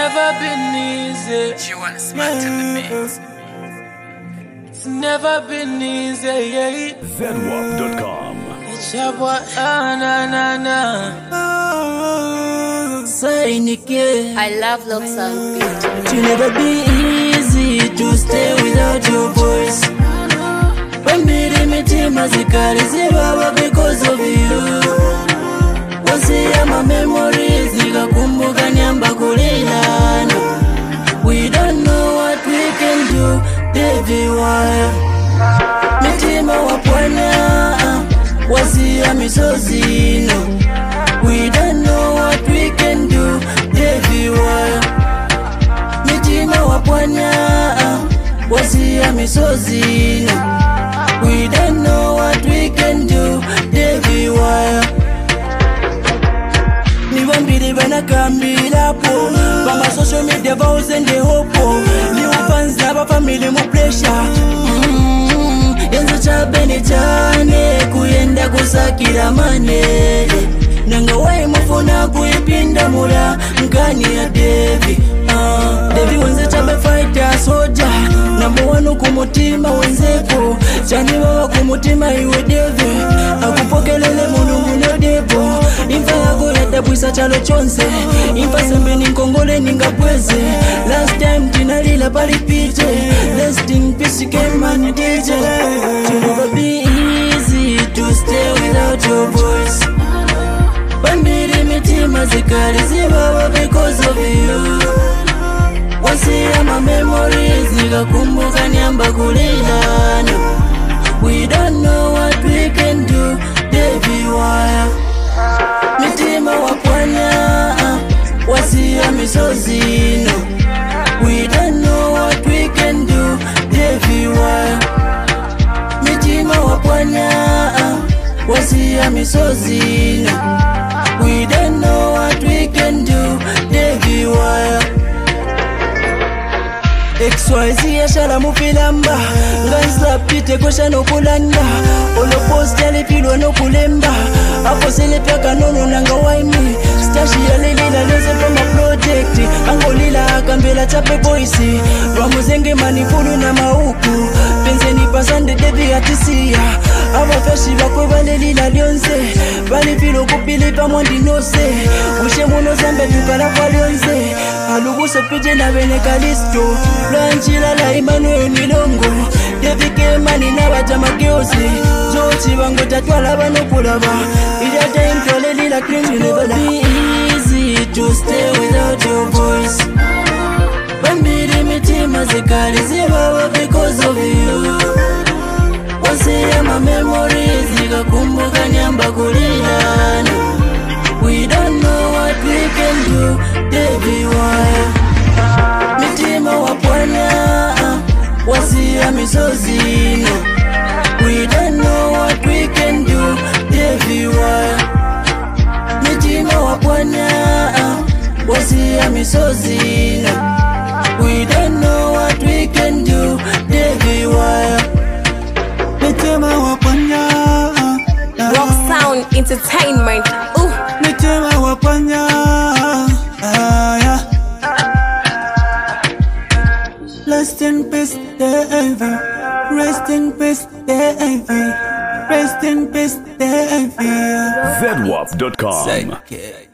never been easy. She wanna smack to the mix. It's never been easy, yeah. ZWAP.com. It's your boy, na. Say Nikki, I love looks and beauty. it will never be easy to stay without your voice. When me mitima zikalizibaba because of you. Wasiya my memories zikakumbuka nyamba kulilana. We don't know what we can do, Davy Wire. Mitima wapwana wasiya misozino. We don't know what we can do, Davy Wire. Mitima wapwana wasiya misozino. We don't know what we can do, Davy Wire. Niwambili banakambila po Bama social media vows and the hope. New fans naba family mu pressure. Yenzo chabeni chane kuyenda kusakira mane. Nanga wai mufuna kuipinda mula nkani ya Davy. Davy wenze chabe fighter soldier. Number one kumutima wenzeko. Chani wawa kumutima iwe Davy. Akupokelele mulungu no devo. Infa yako yadabwisa chalo chonse. Infa sembe ninkongole ningapweze. Last time tinalila palipite. Rest in peace came and DJ. To never be easy to stay without your voice. Bambiri mitima zikalizibaba because of you. Wasiya my memories zikakumbuka nyamba kulilana. We don't know what we can do, Davy Wire. Mitima wapwana wasiya misozino. We don't know what we can do, Davy Wire. Mitima wapwana wasiya misozino. We don't know what we can do, Davy Wire. XYZ yashala mufilamba. Ngaisla pite kosha nokulanda. Olo post yalipilwa nokulemba. Apo selepe kanono nanga waimi. Stashi yalilila leze from a project. Angolila akambela chape boisi. Ramuzenge manifulu na mauku. Penzeni pasande Davy atisia. Aba feshi bakwe balelila lyonse. Balipilo kupilipa mondi nose. Ushe muno zambe tukala kwa lyonse. Aluguse pije na bene kalisto. Blanchila la Emmanuel Milongo. Davy Kemani na batamakeosi. Jochi bango tatwala banokulaba. Ija time tole lila cream. It will never be easy to stay without your voice. Bambiri mitima zikalizibaba because of you. Wasiya my memories zikakumbuka nyamba kulilana. We don't know what we can do, Davy Wire. Mitima wapwana wasiya misozino. We don't know what we can do, Davy Wire. Mitima wapwana wasiya misozino. We don't know what we can do, Davy Wire. Mitima wapwana Rock Sound Entertainment. Ooh. Mitima wapwana yeah. Rest in peace, Davy. Rest in peace, Davy. Rest in peace, Davy. ZWAP.com.